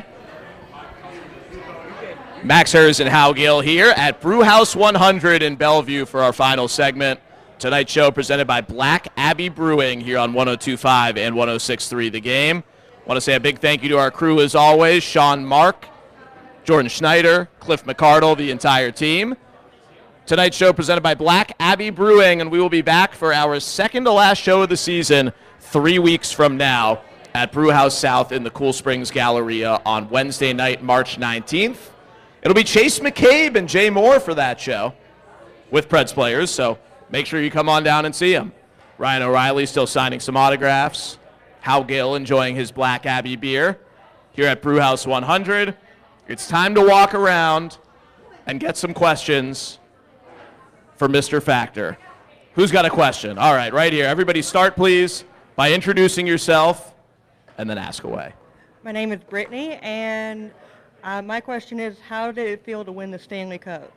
Max Hers and Hal Gill here at Brewhouse one hundred in Bellevue for our final segment Tonight's show presented by Black Abbey Brewing here on one oh two point five and one oh six point three The Game. Want to say a big thank you to our crew as always, Sean Mark, Jordan Schneider, Cliff McCardle, the entire team. Tonight's show presented by Black Abbey Brewing, and we will be back for our second to last show of the season three weeks from now at Brewhouse South in the Cool Springs Galleria on Wednesday night, March nineteenth. It'll be Chase McCabe and Jay Moore for that show with Preds players, so make sure you come on down and see them. Ryan O'Reilly still signing some autographs. Hal Gill enjoying his Black Abbey beer here at Brewhouse one hundred. It's time to walk around and get some questions for Mister Factor. Who's got a question? All right, right here. Everybody start, please, by introducing yourself and then ask away. My name is Brittany, and uh, my question is, how did it feel to win the Stanley Cup?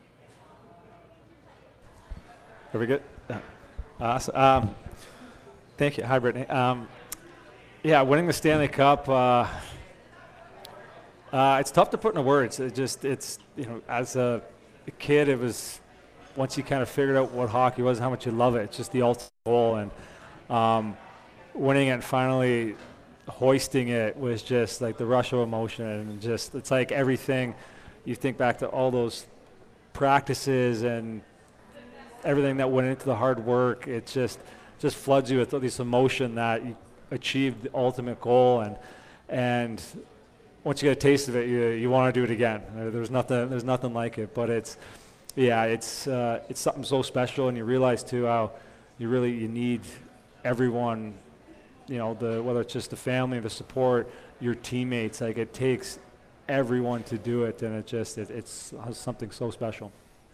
Are we good? Yeah. Awesome. Um, thank you. Hi, Brittany. Um, yeah, winning the Stanley Cup, uh, uh, it's tough to put into words. It just, it's, you know, as a kid, it was, once you kind of figured out what hockey was, how much you love it, it's just the ultimate goal. And um, winning it and finally hoisting it was just like the rush of emotion. And just, it's like everything, you think back to all those practices and everything that went into the hard work, it just just floods you with this emotion that you achieved the ultimate goal, and and once you get a taste of it, you you want to do it again. There's nothing there's nothing like it. But it's yeah, it's uh, it's something so special, and you realize too how you really you need everyone, you know, the whether it's just the family, the support, your teammates. Like it takes everyone to do it, and it just it, it's something so special.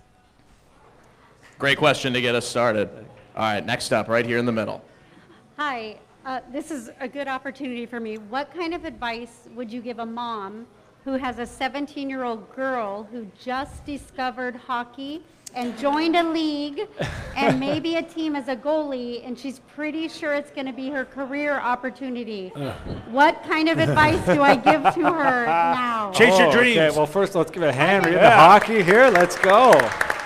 Great question to get us started. All right, next up, right here in the middle. Hi, uh, this is a good opportunity for me. What kind of advice would you give a mom who has a seventeen-year-old girl who just discovered hockey and joined a league and maybe a team as a goalie, and she's pretty sure it's going to be her career opportunity? What kind of advice do I give to her now? Chase your Oh, dreams. Okay, well, first let's give it a hand. Read the Yeah. hockey here. Let's go.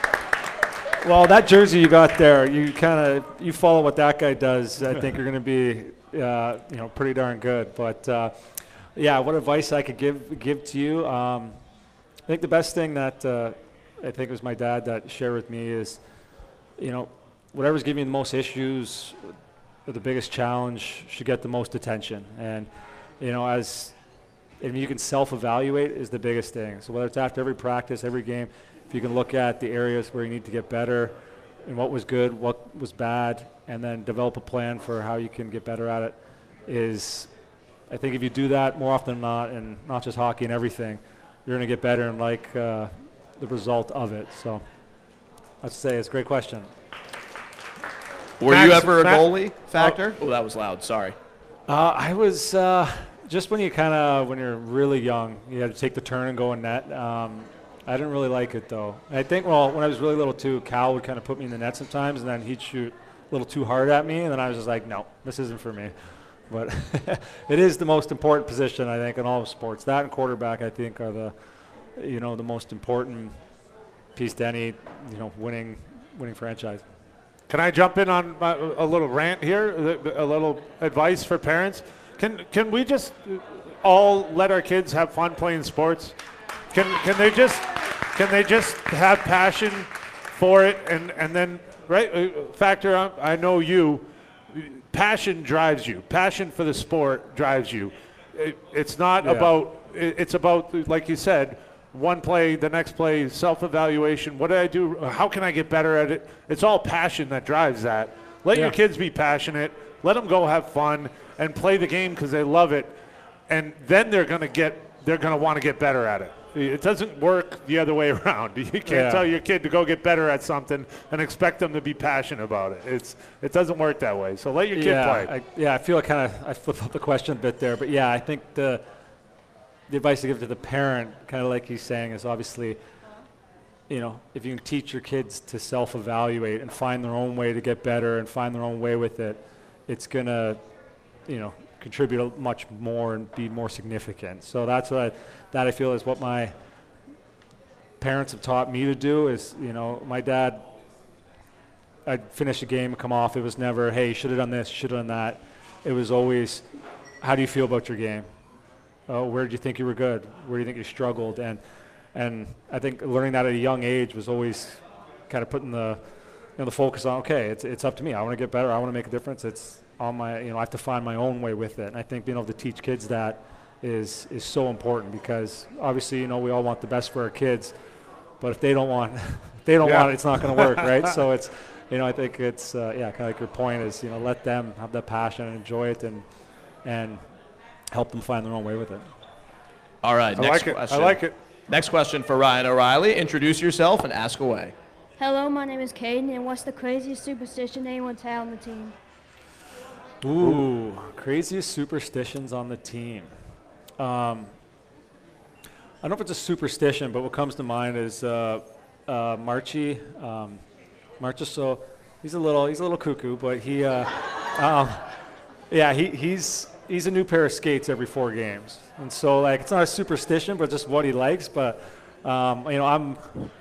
Well, that jersey you got there, you kind of you follow what that guy does. I think you're going to be, uh, you know, pretty darn good. But uh, yeah, what advice I could give give to you? Um, I think the best thing that uh, I think it was my dad that shared with me is, you know, whatever's giving you the most issues, or the biggest challenge, should get the most attention. And you know, as if you can self-evaluate is the biggest thing. So whether it's after every practice, every game, if you can look at the areas where you need to get better and what was good, what was bad, and then develop a plan for how you can get better at it, is, I think if you do that more often than not, and not just hockey and everything, you're going to get better and like uh, the result of it. So I'd say it's a great question. Were Max- you ever a Max- goalie, Factor? Oh, that was loud. Sorry. Uh, I was uh, just when you kind of, when you're really young, you had to take the turn and go in net. Um, I didn't really like it, though. I think, well, when I was really little, too, Cal would kind of put me in the net sometimes, and then he'd shoot a little too hard at me, and then I was just like, no, this isn't for me. But it is the most important position, I think, in all of sports. That and quarterback, I think, are the, you know, the most important piece to any, you know, winning winning franchise. Can I jump in on my, a little rant here, a little advice for parents? Can can we just all let our kids have fun playing sports? Can can they just can they just have passion for it, and and then right uh, Factor? I know you. Passion drives you. Passion for the sport drives you. It, it's not Yeah. about. It, it's about, like you said, one play, the next play, self-evaluation. What did I do? How can I get better at it? It's all passion that drives that. Let Yeah. your kids be passionate. Let them go have fun and play the game because they love it, and then they're gonna get. They're gonna want to get better at it. It doesn't work the other way around. You can't Yeah. tell your kid to go get better at something and expect them to be passionate about it. It's it doesn't work that way. So let your kid yeah, play. I, yeah, I feel kind of I flipped up the question a bit there, but yeah, I think the the advice to give to the parent, kind of like he's saying, is obviously, you know, if you can teach your kids to self-evaluate and find their own way to get better and find their own way with it, it's gonna, you know, contribute much more and be more significant. So that's what I, that I feel is what my parents have taught me to do. Is, you know, my dad, I'd finish a game, come off. It was never, hey, you should have done this, should have done that. It was always, how do you feel about your game? Oh, where did you think you were good? Where do you think you struggled? And and I think learning that at a young age was always kind of putting the you know the focus on, okay, it's it's up to me. I want to get better. I want to make a difference. It's on my, you know, I have to find my own way with it. And I think being able to teach kids that is is so important, because obviously, you know, we all want the best for our kids, but if they don't want, if they don't Yeah. want it, it's not going to work, right? So it's, you know, I think it's, uh, yeah, kind of like your point is, you know, let them have that passion and enjoy it, and and help them find their own way with it. All right, I next like it. question. I like it. Next question for Ryan O'Reilly. Introduce yourself and ask away. Hello, my name is Caden, and what's the craziest superstition anyone's had on the team? Ooh, craziest superstitions on the team. Um, I don't know if it's a superstition, but what comes to mind is uh, uh, Marchie. Um, Marchessault, he's a little, he's a little cuckoo, but he, uh, um, yeah, he, he's he's a new pair of skates every four games, and so like it's not a superstition, but just what he likes. But um, you know, I'm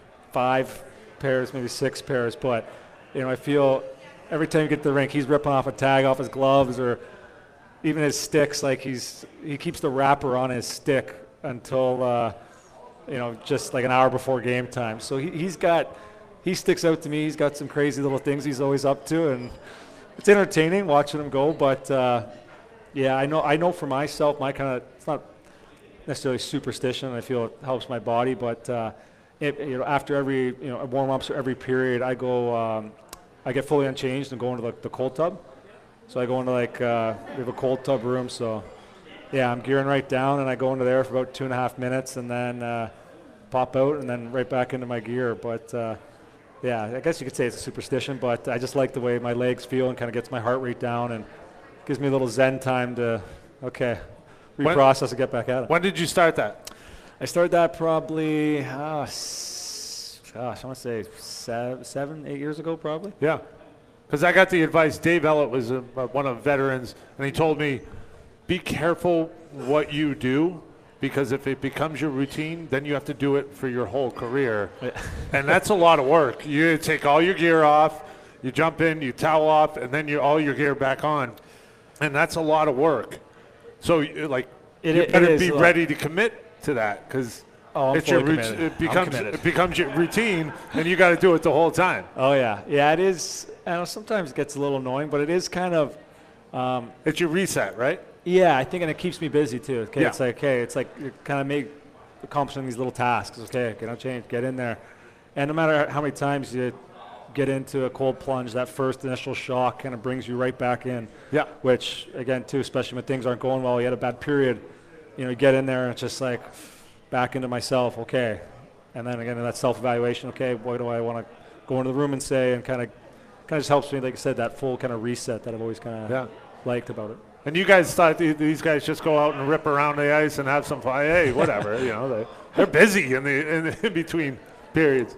five pairs, maybe six pairs, but you know, I feel every time you get to the rink, he's ripping off a tag off his gloves or even his sticks. Like he's he keeps the wrapper on his stick until uh, you know, just like an hour before game time. So he, he's got he sticks out to me. He's got some crazy little things he's always up to, and it's entertaining watching him go. But uh, yeah, I know I know for myself, my kind of, it's not necessarily superstition. I feel it helps my body, but uh, it, you know, after every you know warm ups or every period, I go. Um, I get fully unchanged and go into the, the cold tub. So I go into like, uh, we have a cold tub room. So yeah, I'm gearing right down, and I go into there for about two and a half minutes and then uh, pop out and then right back into my gear. But uh, yeah, I guess you could say it's a superstition, but I just like the way my legs feel and kind of gets my heart rate down and gives me a little zen time to, okay, reprocess when, and get back at it. When did you start that? I started that probably, uh, s- gosh, I want to say seven, seven, eight years ago probably. Yeah, because I got the advice. Dave Ellett was a, one of the veterans, and he told me, be careful what you do, because if it becomes your routine, then you have to do it for your whole career. And that's a lot of work. You take all your gear off, you jump in, you towel off, and then you all your gear back on. And that's a lot of work. So, like, It, you it better is be a lot. ready to commit to that, because Oh, I'm it's your fully rout- committed. it I'm becomes committed. it becomes your routine, and you got to do it the whole time. Oh yeah, yeah, it is. I know sometimes it gets a little annoying, but it is kind of. Um, It's your reset, right? yeah, I think, and it keeps me busy too. Okay, Yeah. it's like, okay, it's like you kind of make accomplishing these little tasks. Okay, get on change, get in there, and no matter how many times you get into a cold plunge, that first initial shock kind of brings you right back in. Yeah. Which again, too, especially when things aren't going well, you had a bad period, you know, you get in there and it's just like back into myself. Okay, and then again, that self-evaluation. Okay, what do I want to go into the room and say, and kind of, kind of just helps me, like I said, that full kind of reset that I've always kind of Yeah. liked about it. And you guys thought th- these guys just go out and rip around the ice and have some fun. Hey, whatever, you know, they, they're busy in the in, in between periods.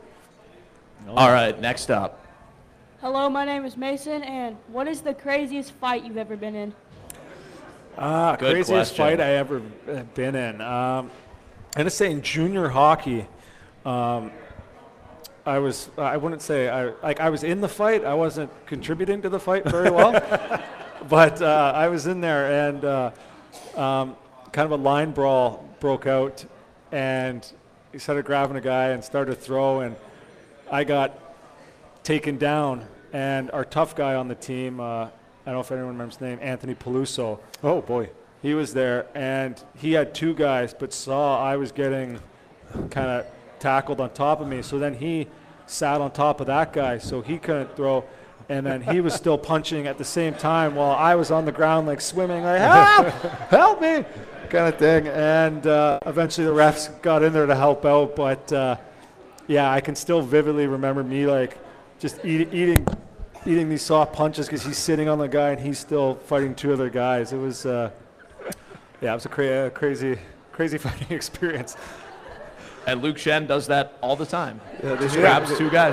All right, next up. Hello, my name is Mason, and what is the craziest fight you've ever been in? Ah, Good craziest question. fight I ever uh, been in. Um, I'm gonna say in junior hockey, um, I was. I wouldn't say I like. I was in the fight. I wasn't contributing to the fight very well, but uh, I was in there, and uh, um, kind of a line brawl broke out, and he started grabbing a guy and started to throw, and I got taken down, and our tough guy on the team. Uh, I don't know if anyone remembers his name, Anthony Peluso. Oh boy. He was there, and he had two guys, but saw I was getting kind of tackled on top of me. So then he sat on top of that guy, so he couldn't throw. And then he was still punching at the same time while I was on the ground, like swimming, like, help, help me, kind of thing. And uh, eventually the refs got in there to help out. But uh, yeah, I can still vividly remember me like just eat, eating eating these soft punches because he's sitting on the guy and he's still fighting two other guys. It was, uh, yeah, it was a cra- crazy, crazy fighting experience. And Luke Shen does that all the time. Yeah, Just yeah. grabs two guys.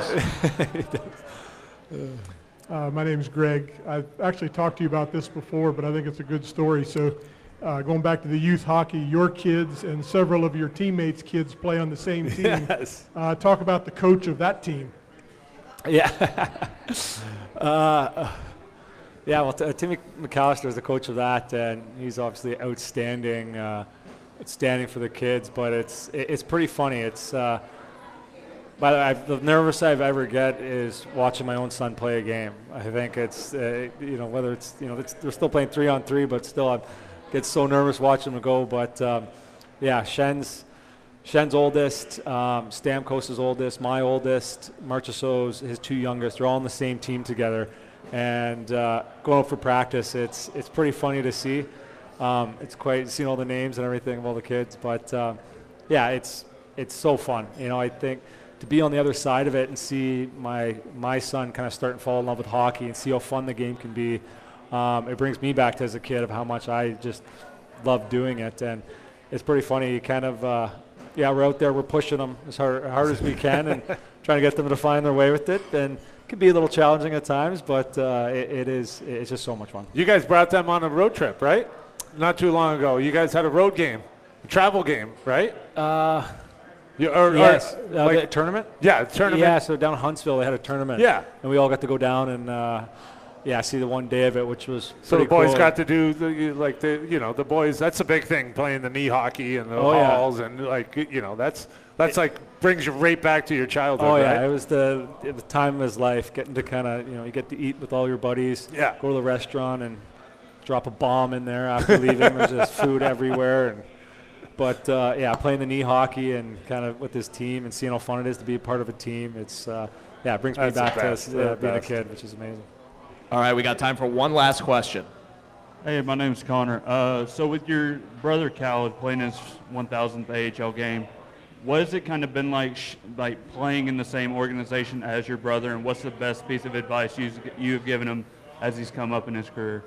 Uh, my name is Greg. I've actually talked to you about this before, but I think it's a good story. So uh, going back to the youth hockey, your kids and several of your teammates' kids play on the same team. Yes. Uh, talk about the coach of that team. Yeah. uh, yeah, well, t- Timmy McAllister is the coach of that, and he's obviously outstanding, uh, outstanding for the kids. But it's it, it's pretty funny. It's uh, by the way, I've, the nervous I've ever get is watching my own son play a game. I think it's uh, you know whether it's you know it's, they're still playing three on three, but still I get so nervous watching them go. But um, yeah, Shen's. Shen's oldest, um, Stamkos' oldest, my oldest, Marchessault's his two youngest. They're all on the same team together, and uh, going out for practice. It's it's pretty funny to see. Um, it's quite seeing all the names and everything of all the kids, but um, yeah, it's it's so fun. You know, I think to be on the other side of it and see my my son kind of start and fall in love with hockey and see how fun the game can be. Um, it brings me back to as a kid of how much I just love doing it, and it's pretty funny. You kind of. Uh, Yeah, we're out there, we're pushing them as hard, hard as we can and trying to get them to find their way with it. And it can be a little challenging at times, but uh, it, it is it's just so much fun. You guys brought them on a road trip, right? Not too long ago. You guys had a road game, a travel game, right? Uh, you, or, yes. Or, uh, like, the tournament? Yeah, tournament. Yeah, so down in Huntsville, they had a tournament. Yeah. And we all got to go down and, uh, yeah, see the one day of it, which was So the boys cool. got to do, the, like, the you know, the boys, that's a big thing, playing the knee hockey and the oh, halls yeah. and, like, you know, that's, that's like, brings you right back to your childhood, Oh, yeah, right? it was the, the time of his life, getting to kind of, you know, you get to eat with all your buddies, yeah. go to the restaurant and drop a bomb in there after leaving. There's just food everywhere. And But, uh, yeah, playing the knee hockey and kind of with his team and seeing how fun it is to be a part of a team, it's, uh, yeah, it brings me That's back to best. uh, being best. a kid, which is amazing. All right, we got time for one last question. Hey, my name's Connor. Uh, so with your brother Khaled playing his one thousandth A H L game, what has it kind of been like, sh- like playing in the same organization as your brother, and what's the best piece of advice you've, you've given him as he's come up in his career?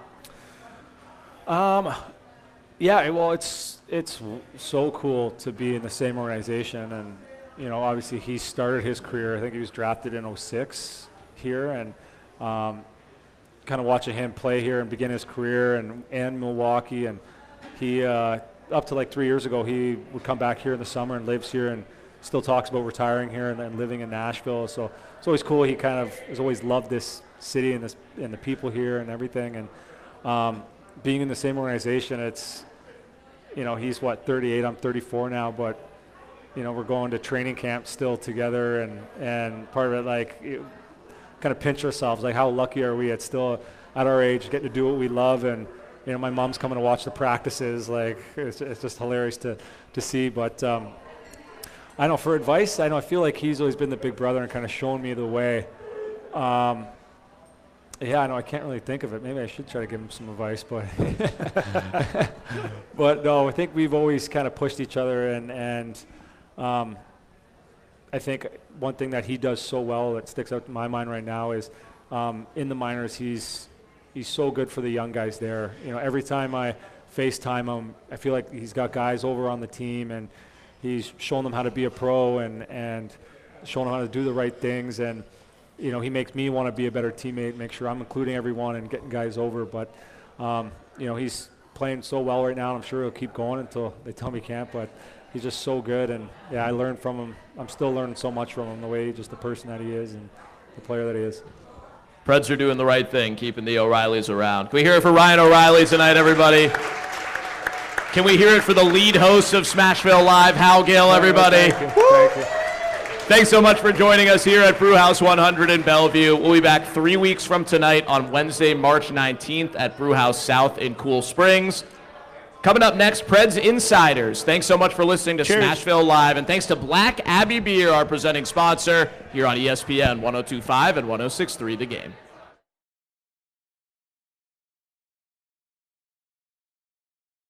Um, yeah, well, it's it's so cool to be in the same organization, and you know, obviously he started his career. I think he was drafted in oh six here, and um, kind of watching him play here and begin his career, and and Milwaukee, and he uh, up to like three years ago, he would come back here in the summer and lives here, and still talks about retiring here and, and living in Nashville. So it's always cool. He kind of has always loved this city and this and the people here and everything, and um, being in the same organization, it's, you know, he's what, thirty-eight, I'm thirty-four now, but, you know, we're going to training camp still together, and, and part of it, like, it, kind of pinch ourselves, like, how lucky are we at still, at our age, getting to do what we love, and, you know, my mom's coming to watch the practices, like, it's, it's just hilarious to, to see, but um, I know for advice, I know I feel like he's always been the big brother and kind of shown me the way. Um, Yeah, I know I can't really think of it. Maybe I should try to give him some advice, but but no, I think we've always kind of pushed each other, and and um, I think one thing that he does so well that sticks out in my mind right now is um, in the minors he's he's so good for the young guys there. You know, every time I FaceTime him, I feel like he's got guys over on the team, and he's showing them how to be a pro and and showing them how to do the right things, and you know, he makes me want to be a better teammate, make sure I'm including everyone and getting guys over. But, um, you know, he's playing so well right now, and I'm sure he'll keep going until they tell me he can't. But he's just so good, and, yeah, I learned from him. I'm still learning so much from him, the way, just the person that he is and the player that he is. Preds are doing the right thing, keeping the O'Reillys around. Can we hear it for Ryan O'Reilly tonight, everybody? Can we hear it for the lead host of Smashville Live, Hal Gill, everybody? Thank you. Thank you. Thanks so much for joining us here at Brewhouse one hundred in Bellevue. We'll be back three weeks from tonight on Wednesday, March nineteenth at Brewhouse South in Cool Springs. Coming up next, Preds Insiders. Thanks so much for listening to Cheers. Smashville Live, and thanks to Black Abbey Beer, our presenting sponsor, here on E S P N one oh two point five and one oh six point three The Game.